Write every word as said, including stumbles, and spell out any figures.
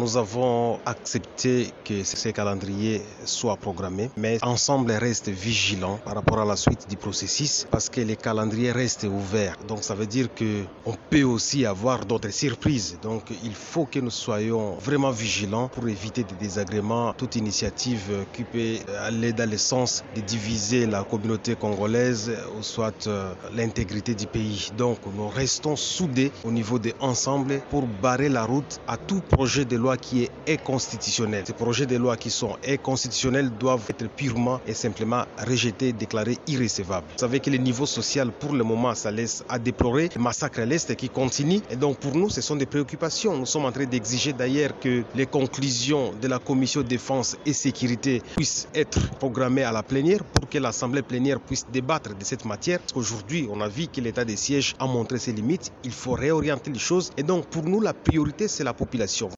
Nous avons accepté que ces calendriers soient programmés, mais ensemble reste vigilant par rapport à la suite du processus parce que les calendriers restent ouverts. Donc ça veut dire qu'on peut aussi avoir d'autres surprises. Donc il faut que nous soyons vraiment vigilants pour éviter des désagréments, toute initiative qui peut aller dans le sens de diviser la communauté congolaise ou soit l'intégrité du pays. Donc nous restons soudés au niveau de ensemble pour barrer la route à tout projet de loi qui est inconstitutionnel. Ces projets de loi qui sont inconstitutionnels doivent être purement et simplement rejetés, déclarés irrecevables. Vous savez que le niveau social pour le moment ça laisse à déplorer. Le massacre à l'Est qui continue et donc pour nous ce sont des préoccupations. Nous sommes en train d'exiger d'ailleurs que les conclusions de la commission défense et sécurité puissent être programmées à la plénière pour que l'assemblée plénière puisse débattre de cette matière. Aujourd'hui on a vu que l'état des sièges a montré ses limites. Il faut réorienter les choses et donc pour nous la priorité c'est la population.